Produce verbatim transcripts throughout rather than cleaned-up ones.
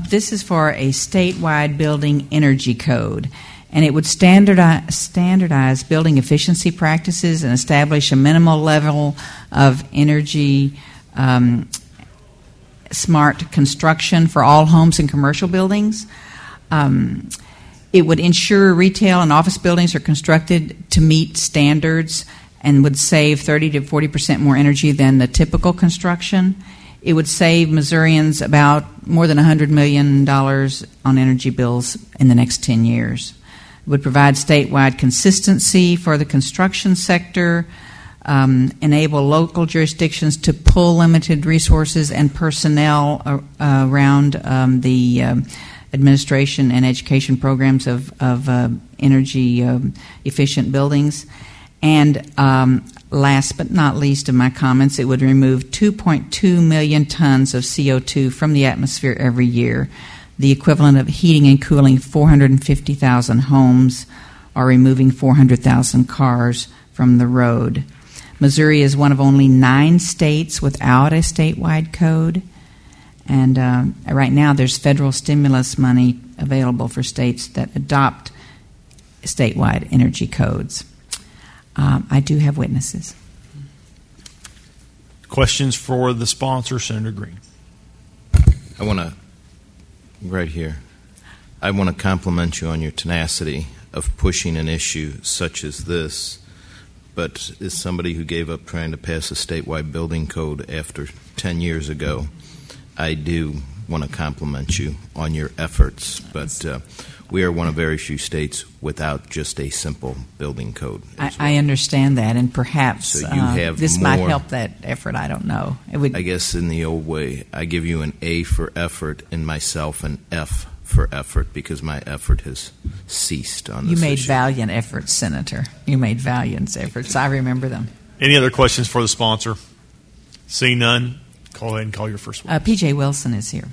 this is for a statewide building energy code, and it would standardize, standardize building efficiency practices and establish a minimal level of energy um, smart construction for all homes and commercial buildings. Um, it would ensure retail and office buildings are constructed to meet standards and would save thirty to forty percent more energy than the typical construction. It would save Missourians about more than one hundred million dollars on energy bills in the next ten years. It would provide statewide consistency for the construction sector, um, enable local jurisdictions to pull limited resources and personnel uh, uh, around um, the um, administration and education programs of, of uh, energy um, efficient buildings. And um, last but not least of my comments, it would remove two point two million tons of C O two from the atmosphere every year, the equivalent of heating and cooling four hundred fifty thousand homes or removing four hundred thousand cars from the road. Missouri is one of only nine states without a statewide code. And uh, right now there's federal stimulus money available for states that adopt statewide energy codes. Um, I do have witnesses. Questions for the sponsor, Senator Green? I want to, right here, I want to compliment you on your tenacity of pushing an issue such as this, but as somebody who gave up trying to pass a statewide building code after ten years ago, I do want to compliment you on your efforts, but uh, we are one of very few states without just a simple building code. I, well. I understand that, and perhaps so you uh, have this more, might help that effort. I don't know. It would, I guess in the old way, I give you an A for effort and myself an F for effort because my effort has ceased on this You made issue. valiant efforts, Senator. You made valiant efforts. I remember them. Any other questions for the sponsor? Seeing none, call ahead and call your first one. Uh, P J Wilson is here.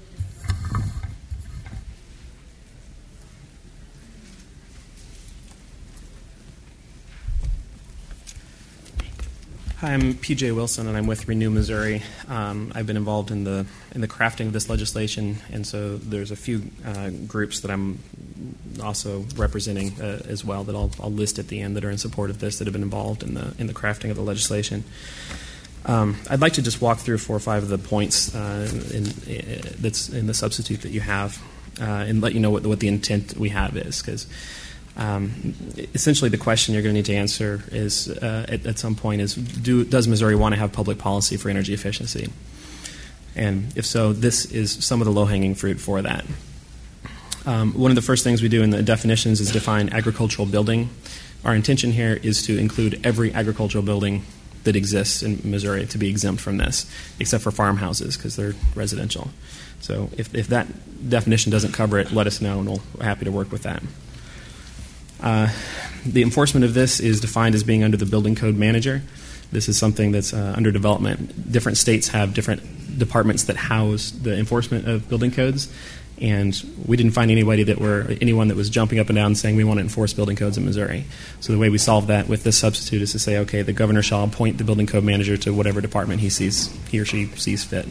Hi, I'm P J Wilson, and I'm with Renew Missouri. Um, I've been involved in the in the crafting of this legislation, and so there's a few uh, groups that I'm also representing uh, as well that I'll, I'll list at the end that are in support of this that have been involved in the in the crafting of the legislation. Um, I'd like to just walk through four or five of the points uh, in, in, that's in the substitute that you have, uh, and let you know what what the intent we have is, because. Um, essentially, the question you're going to need to answer is, uh, at, at some point, is do, does Missouri want to have public policy for energy efficiency? And if so, this is some of the low-hanging fruit for that. Um, one of the first things we do in the definitions is define agricultural building. Our intention here is to include every agricultural building that exists in Missouri to be exempt from this, except for farmhouses because they're residential. So if, if that definition doesn't cover it, let us know, and we're happy to work with that. Uh, the enforcement of this is defined as being under the building code manager. This is something that's uh, under development. Different states have different departments that house the enforcement of building codes, and we didn't find anybody that were anyone that was jumping up and down saying we want to enforce building codes in Missouri. So the way we solve that with this substitute is to say, okay, the governor shall appoint the building code manager to whatever department he sees he or she sees fit.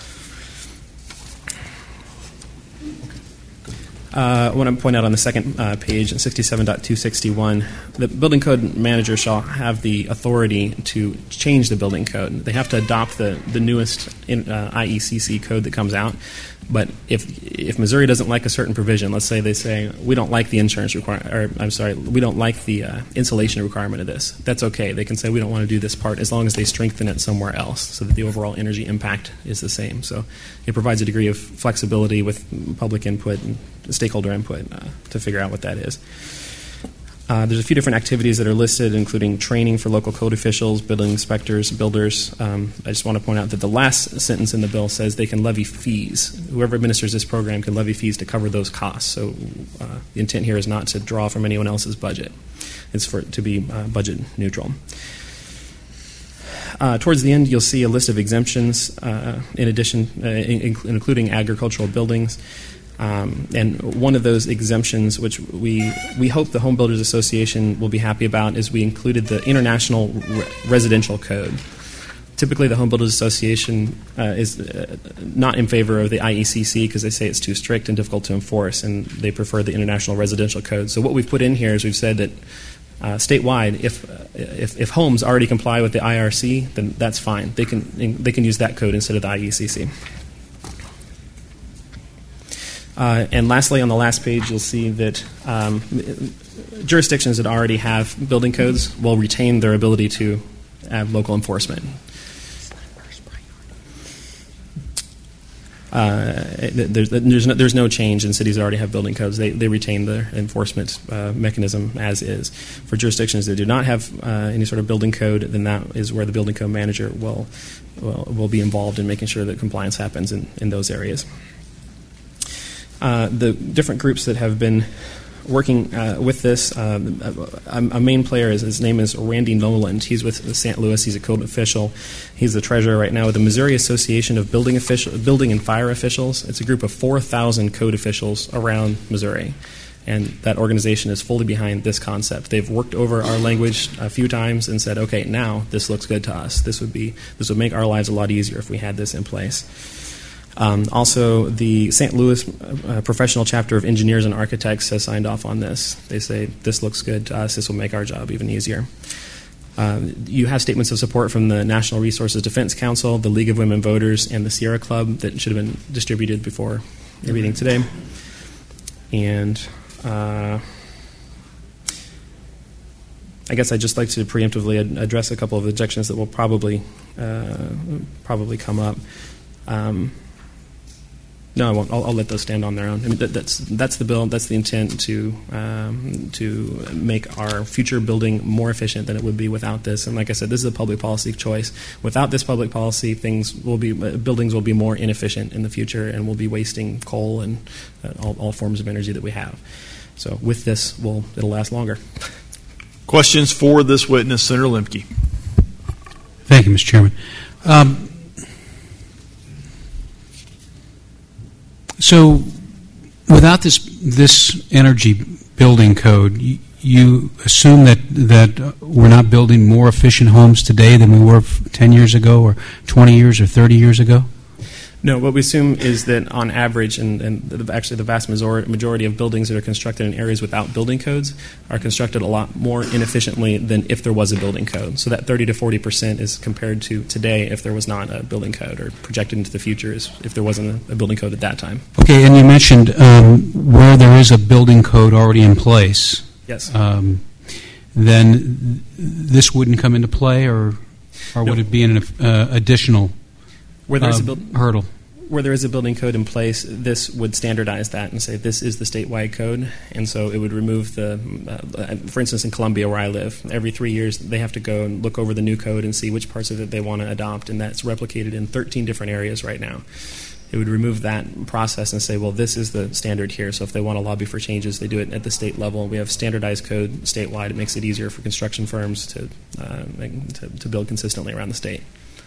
Uh, I want to point out on the second uh, page, in sixty-seven point two sixty-one, the building code manager shall have the authority to change the building code. They have to adopt the, the newest in, uh, I E C C code that comes out. But if if Missouri doesn't like a certain provision, let's say they say, we don't like the insurance requirement, or I'm sorry, we don't like the uh, insulation requirement of this, that's okay. They can say we don't want to do this part as long as they strengthen it somewhere else so that the overall energy impact is the same. So it provides a degree of flexibility with public input and stakeholder input uh, to figure out what that is. Uh, there's a few different activities that are listed, including training for local code officials, building inspectors, builders. Um, I just want to point out that the last sentence in the bill says they can levy fees. Whoever administers this program can levy fees to cover those costs. So uh, the intent here is not to draw from anyone else's budget. It's for it to be uh, budget neutral. Uh, towards the end, you'll see a list of exemptions, uh, in addition, uh, in, including agricultural buildings. Um, and one of those exemptions, which we we hope the Home Builders Association will be happy about, is we included the International Re- Residential Code. typically, the Home Builders Association uh, is uh, not in favor of the I E C C because they say it's too strict and difficult to enforce, and they prefer the International Residential Code. So what we've put in here is we've said that uh, statewide, if, uh, if if homes already comply with the I R C, then that's fine. They can they can use that code instead of the I E C C. Uh, and lastly, on the last page, you'll see that um, jurisdictions that already have building codes will retain their ability to have local enforcement. Uh, there's, there's, no, there's no change in cities that already have building codes. They, they retain their enforcement uh, mechanism as is. For jurisdictions that do not have uh, any sort of building code, then that is where the building code manager will will, will be involved in making sure that compliance happens in, in those areas. Uh, the different groups that have been working uh, with this, uh, a, a main player is his name is Randy Noland. He's with Saint Louis. He's a code official. He's the treasurer right now with the Missouri Association of Building official, Building and Fire Officials. It's a group of four thousand code officials around Missouri, and that organization is fully behind this concept. They've worked over our language a few times and said, "Okay, now this looks good to us. This would be this would make our lives a lot easier if we had this in place." Um, also, the Saint Louis uh, Professional Chapter of Engineers and Architects has signed off on this. They say, this looks good to us, this will make our job even easier. Uh, you have statements of support from the National Resources Defense Council, the League of Women Voters, and the Sierra Club that should have been distributed before your meeting today. And uh, I guess I'd just like to preemptively ad- address a couple of objections that will probably, uh, probably come up. Um, No, I won't. I'll, I'll let those stand on their own. I mean, that, that's that's the bill. That's the intent to um, to make our future building more efficient than it would be without this. And like I said, this is a public policy choice. Without this public policy, things will be uh, buildings will be more inefficient in the future, and we'll be wasting coal and uh, all, all forms of energy that we have. So with this, we'll it'll last longer. Questions for this witness, Senator Lemke? Thank you, Mister Chairman. Um, So, without this this energy building code, you, you assume that that we're not building more efficient homes today than we were ten years ago, or twenty years, or thirty years ago? No, what we assume is that on average, and, and the, actually the vast majority of buildings that are constructed in areas without building codes are constructed a lot more inefficiently than if there was a building code. So that thirty to forty percent is compared to today if there was not a building code, or projected into the future is if there wasn't a, a building code at that time. Okay, and you mentioned um, where there is a building code already in place. Yes. Um, then th- this wouldn't come into play, or or No. would it be an uh, additional Where there's uh, a build- hurdle? Where there is a building code in place, this would standardize that and say this is the statewide code, and so it would remove the, uh, for instance, in Columbia where I live, every three years they have to go and look over the new code and see which parts of it they want to adopt, and that's replicated in thirteen different areas right now. It would remove that process and say, well, this is the standard here, so if they want to lobby for changes, they do it at the state level. We have standardized code statewide. It makes it easier for construction firms to, uh, to, to build consistently around the state.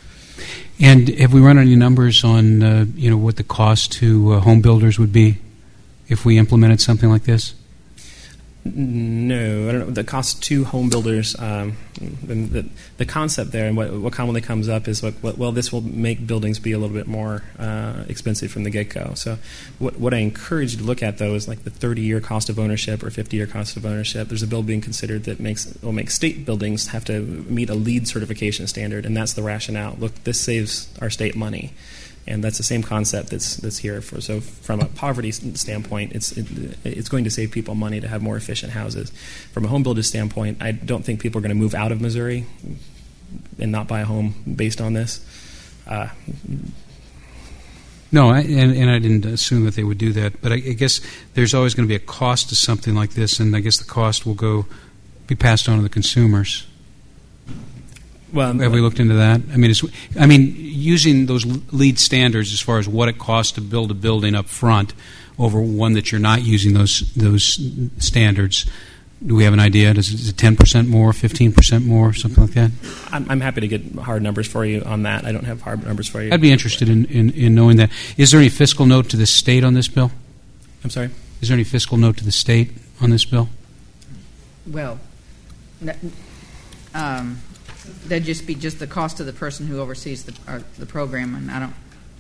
And have we run any numbers on uh, you know what the cost to uh, home builders would be if we implemented something like this? No, I don't know. The cost to home builders, um, the, the concept there and what, what commonly comes up is, like, well, this will make buildings be a little bit more uh, expensive from the get-go. So what, what I encourage you to look at, though, is like the thirty-year cost of ownership or fifty-year cost of ownership. There's a bill being considered that makes will make state buildings have to meet a LEED certification standard, and that's the rationale. Look, this saves our state money. And that's the same concept that's that's here. For so from a poverty standpoint, it's it, it's going to save people money to have more efficient houses. From a home builder standpoint, I don't think people are going to move out of Missouri and not buy a home based on this. Uh, No, I, and, and I didn't assume that they would do that. But I, I guess there's always going to be a cost to something like this, and I guess the cost will go be passed on to the consumers. Well, have we looked into that? I mean, it's, I mean, using those LEED standards as far as what it costs to build a building up front over one that you're not using those those standards. Do we have an idea? Does it, is it ten percent more, fifteen percent more, something like that? I'm, I'm happy to get hard numbers for you on that. I don't have hard numbers for you. I'd be interested in, in, in knowing that. Is there any fiscal note to the state on this bill? I'm sorry? Is there any fiscal note to the state on this bill? Well, um, That'd just be just the cost of the person who oversees the or the program, and I don't.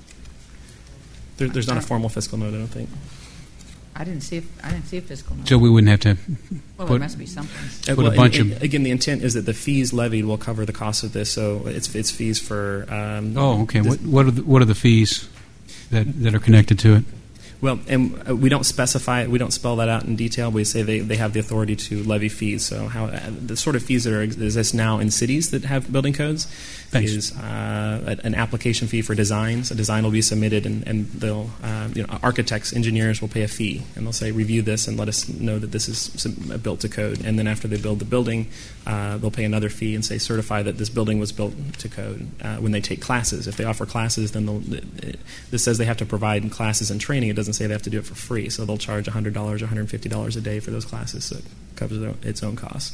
There, there's not a formal fiscal note, I don't think. I didn't see. A, I didn't see a fiscal note. So we wouldn't have to Well, put, there must be something. Uh, put well, a bunch and- of. and again, the intent is that the fees levied will cover the cost of this. So it's it's fees for. Um, Oh, okay. this- What what are the, what are the fees that that are connected to it? Well, and uh, we don't specify, we don't spell that out in detail. We say they, they have the authority to levy fees. So how uh, the sort of fees that are exist now in cities that have building codes Thanks. is uh, an application fee for designs. A design will be submitted, and, and they'll uh, you know architects, engineers will pay a fee, and they'll say review this and let us know that this is some- built to code. And then after they build the building, uh, they'll pay another fee and say certify that this building was built to code. Uh, when they take classes, if they offer classes, then they'll, it, this says they have to provide classes and training. It doesn't say they have to do it for free. So they'll charge one hundred dollars or one hundred fifty dollars a day for those classes, so it covers their, its own costs.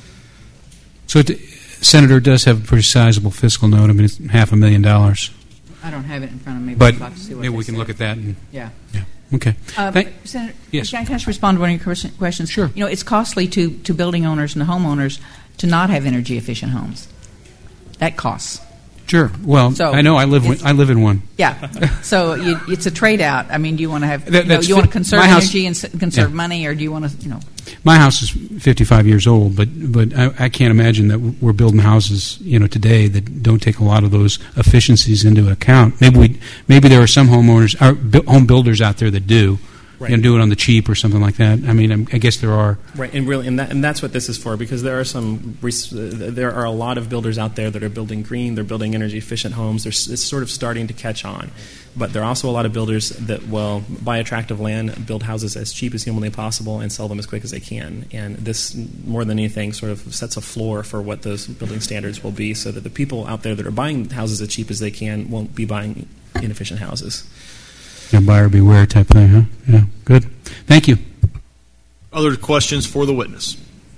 So, it, Senator does have a pretty sizable fiscal note. I mean, it's half a million dollars. I don't have it in front of me, But I'd like to see what maybe they we can say. look at that. And, Yeah. yeah. Okay. Uh, Thank- Senator, Yes. can I just respond to one of your question- questions? Sure. You know, it's costly to, to building owners and the homeowners to not have energy efficient homes. That costs. Sure. Well, So, I know I live. it's- I live in one. Yeah. So you, it's a trade out. I mean, do you want to have That- you, know, that's you want to fi- conserve my house- energy and s- conserve Yeah. money, or do you want to, you know? My house is fifty-five years old, but but I, I can't imagine that we're building houses, you know, today that don't take a lot of those efficiencies into account. Maybe we maybe there are some homeowners, or bu- home builders out there that do, Right. and do it on the cheap or something like that. I mean, I'm, I guess there are. Right, and really, and, that, and that's what this is for, because there are some, res- there are a lot of builders out there that are building green, they're building energy efficient homes. They're, s- it's sort of starting to catch on, but there are also a lot of builders that will buy attractive land, build houses as cheap as humanly possible, and sell them as quick as they can. And this, more than anything, sort of sets a floor for what those building standards will be, so that the people out there that are buying houses as cheap as they can won't be buying inefficient houses. Yeah, buyer beware type thing, huh? Yeah, good. Thank you. Other questions for the witness?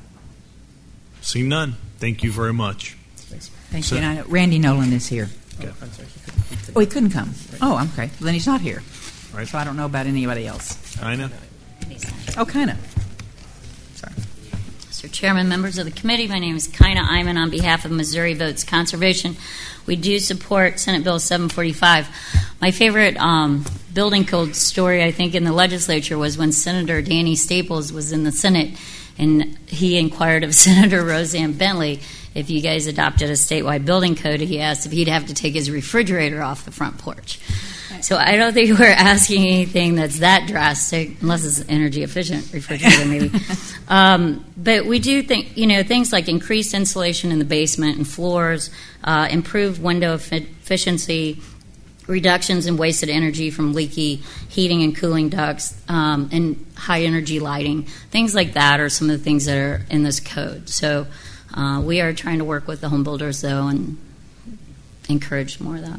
Seeing none. Thank you very much. Thanks. Thank So- you. And I know Randy Nolan is here. Okay. Oh, I'm sorry. Oh, he couldn't come. Oh, okay. Well, then he's not here. Right. So I don't know about anybody else. Ina? Oh, kind of. Sorry. Mister Chairman, members of the committee, my name is Kaina Iman on behalf of Missouri Votes Conservation. We do support Senate Bill seven forty-five. My favorite um, building code story, I think, in the legislature was when Senator Danny Staples was in the Senate, and he inquired of Senator Roseanne Bentley if you guys adopted a statewide building code. He asked if he'd have to take his refrigerator off the front porch. So I don't think we're asking anything that's that drastic, unless it's energy efficient refrigerator, maybe. um, but we do think, you know, things like increased insulation in the basement and floors, uh, improved window efi- efficiency, reductions in wasted energy from leaky heating and cooling ducts, um, and high energy lighting. Things like that are some of the things that are in this code. So uh, we are trying to work with the home builders, though, and encourage more of that.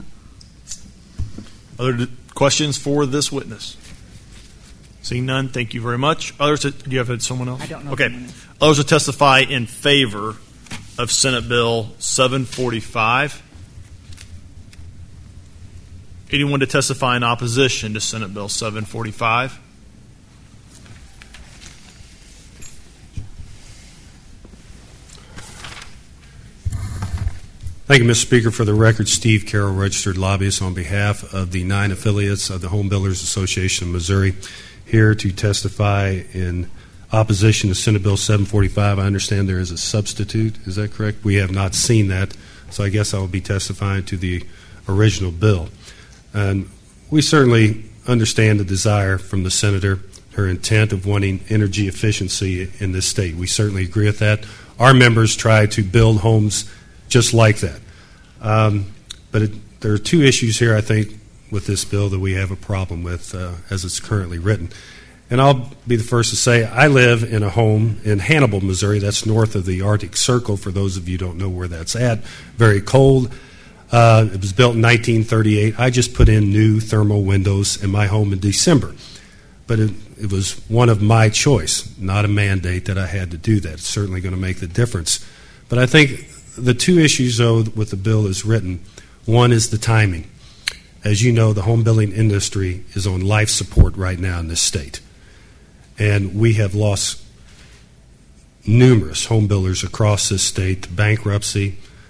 Other d- questions for this witness? Seeing none, thank you very much. Others, do you have someone else? I don't know Okay. someone else. Others to testify in favor of Senate Bill seven forty-five. Anyone to testify in opposition to Senate Bill seven forty-five? Thank you, Mister Speaker. For the record, Steve Carroll, registered lobbyist on behalf of the nine affiliates of the Home Builders Association of Missouri, here to testify in opposition to Senate Bill seven forty-five. I understand there is a substitute. Is that correct? We have not seen that, so I guess I will be testifying to the original bill. And we certainly understand the desire from the senator, her intent of wanting energy efficiency in this state. We certainly agree with that. Our members try to build homes just like that. Um, but it, there are two issues here, I think, with this bill that we have a problem with uh, as it's currently written. And I'll be the first to say I live in a home in Hannibal, Missouri. That's north of the Arctic Circle, for those of you who don't know where that's at. Very cold. Uh, it was built in nineteen thirty-eight. I just put in new thermal windows in my home in December. But it, it was one of my choice, not a mandate that I had to do that. It's certainly going to make the difference. But I think the two issues, though, with the bill is written, one is the timing. As you know, the home building industry is on life support right now in this state. And we have lost numerous home builders across this state to bankruptcy,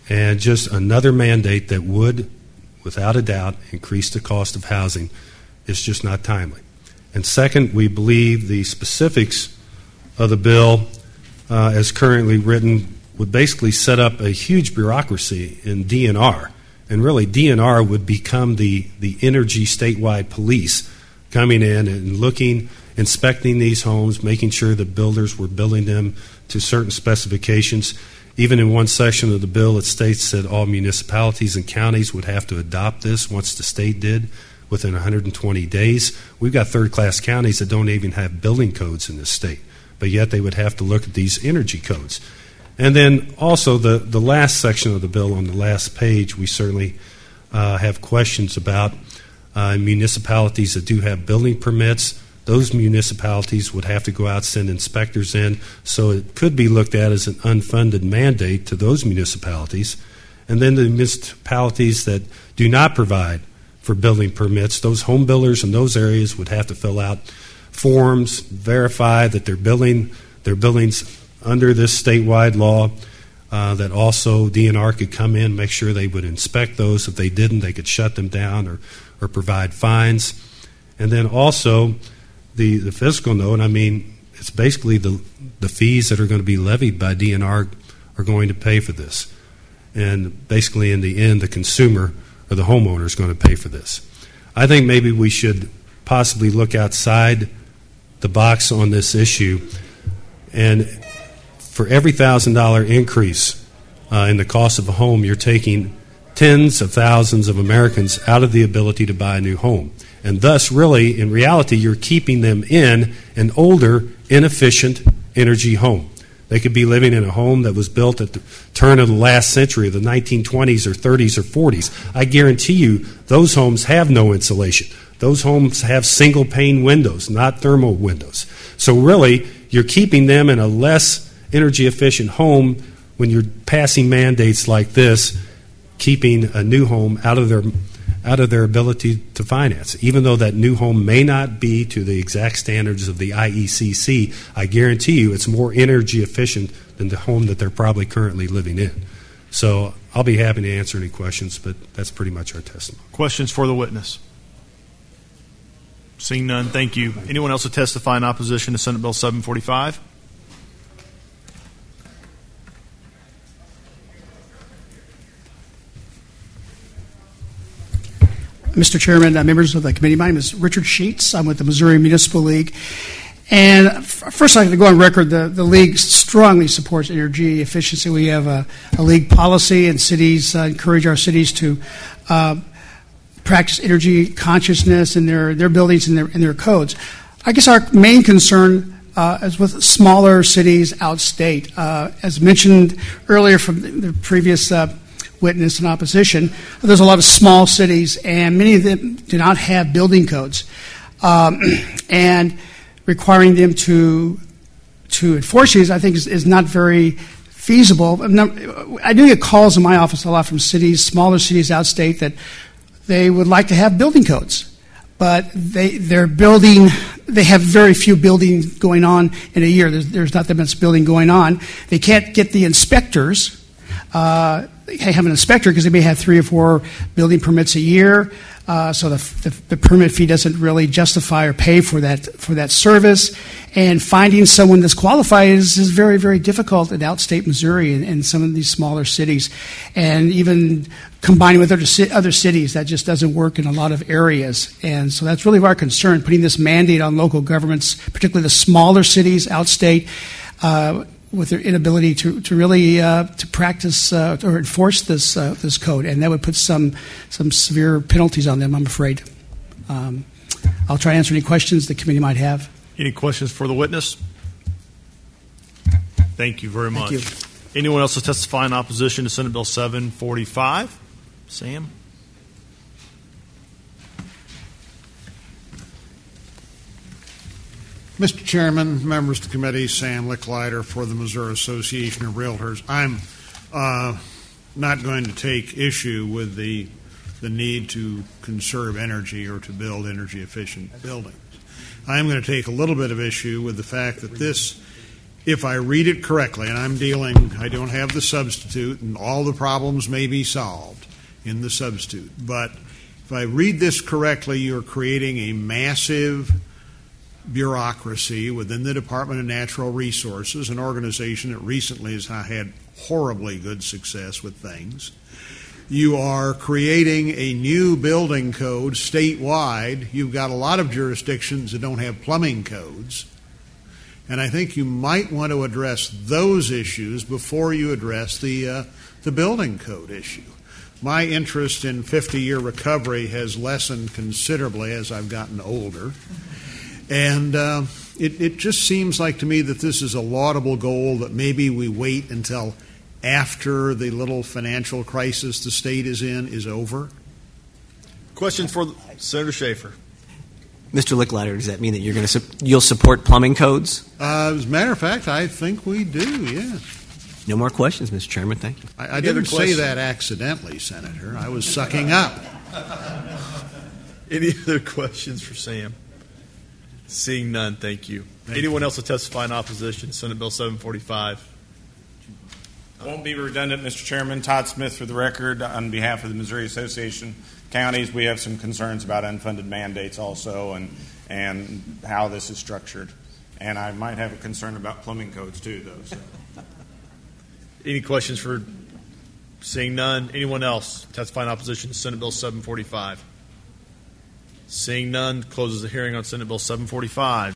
and just another mandate that would, without a doubt, increase the cost of housing is just not timely. And second, we believe the specifics of the bill, uh, as currently written, would basically set up a huge bureaucracy in D N R. And really, D N R would become the, the energy statewide police, coming in and looking, inspecting these homes, making sure that builders were building them to certain specifications. Even in one section of the bill, it states that all municipalities and counties would have to adopt this once the state did within one hundred twenty days. We've got third-class counties that don't even have building codes in this state, but yet they would have to look at these energy codes. And then also the, the last section of the bill on the last page, we certainly uh, have questions about uh, municipalities that do have building permits. Those municipalities would have to go out, send inspectors in, so it could be looked at as an unfunded mandate to those municipalities. And then the municipalities that do not provide for building permits, those home builders in those areas would have to fill out forms, verify that they're building their buildings under this statewide law, uh, that also D N R could come in, make sure they would inspect those. If they didn't, they could shut them down or, or provide fines. And then also the, the fiscal note, I mean, it's basically the, the fees that are going to be levied by D N R are going to pay for this. And basically in the end, the consumer or the homeowner is going to pay for this. I think maybe we should possibly look outside the box on this issue, and for every one thousand dollars increase uh, in the cost of a home, you're taking tens of thousands of Americans out of the ability to buy a new home. And thus, really, in reality, you're keeping them in an older, inefficient energy home. They could be living in a home that was built at the turn of the last century, the nineteen twenties or thirties or forties. I guarantee you those homes have no insulation. Those homes have single-pane windows, not thermal windows. So really, you're keeping them in a less energy-efficient home when you're passing mandates like this, keeping a new home out of their out of their ability to finance. Even though that new home may not be to the exact standards of the I E C C, I guarantee you it's more energy efficient than the home that they're probably currently living in. So I'll be happy to answer any questions, but that's pretty much our testimony. Questions for the witness? Seeing none, thank you. Anyone else to testify in opposition to Senate Bill seven forty-five? Mister Chairman, uh, members of the committee, my name is Richard Sheets. I'm with the Missouri Municipal League. And f- first, I'd like to go on record, the, the League strongly supports energy efficiency. We have a, a League policy, and cities uh, encourage our cities to uh, practice energy consciousness in their, their buildings and their, in their codes. I guess our main concern uh, is with smaller cities outstate. Uh, as mentioned earlier from the, the previous uh, witness in opposition, there's a lot of small cities, and many of them do not have building codes. Um, and requiring them to to enforce these, I think, is, is not very feasible. I do get calls in my office a lot from cities, smaller cities outstate, that they would like to have building codes, but they they're building. They have very few building going on in a year. There's, there's not that much building going on. They can't get the inspectors. Uh, they have an inspector because they may have three or four building permits a year, uh, so the, the, the permit fee doesn't really justify or pay for that for that service. And finding someone that's qualified is, is very, very difficult in outstate Missouri and, and some of these smaller cities. And even combining with other, other cities, that just doesn't work in a lot of areas. And so that's really our concern, putting this mandate on local governments, particularly the smaller cities outstate, uh, with their inability to, to really uh, to practice uh, or enforce this uh, this code, and that would put some some severe penalties on them, I'm afraid. Um, I'll try to answer any questions the committee might have. Any questions for the witness? Thank you very much. Thank you. Anyone else to testify in opposition to Senate Bill seven forty-five? Sam? Mister Chairman, members of the committee, Sam Licklider for the Missouri Association of Realtors. I'm uh, not going to take issue with the the need to conserve energy or to build energy efficient buildings. I am going to take a little bit of issue with the fact that this if I read it correctly, and I'm dealing, I don't have the substitute, and all the problems may be solved in the substitute, but if I read this correctly, you're creating a massive bureaucracy within the Department of Natural Resources, an organization that recently has not had horribly good success with things. You are creating a new building code statewide. You've got a lot of jurisdictions that don't have plumbing codes. And I think you might want to address those issues before you address the, uh, the building code issue. My interest in fifty-year recovery has lessened considerably as I've gotten older. And uh, it, it just seems like to me that this is a laudable goal, that maybe we wait until after the little financial crisis the state is in is over. Questions for Senator Schaefer? Mister Licklider, does that mean that you're going to su- you'll support plumbing codes? Uh, as a matter of fact, I think we do, yeah. No more questions, Mister Chairman. Thank you. I, I didn't say that accidentally, Senator. I was sucking up. Any other questions for Sam? Seeing none, thank you. Thank Anyone you. else to testify in opposition to Senate Bill seven forty-five? Won't be redundant, Mister Chairman. Todd Smith for the record. On behalf of the Missouri Association of Counties, we have some concerns about unfunded mandates also, and and how this is structured. And I might have a concern about plumbing codes too, though. So. Any questions for seeing none? Anyone else testify in opposition to Senate Bill seven forty-five? Seeing none, closes the hearing on Senate Bill seven forty-five.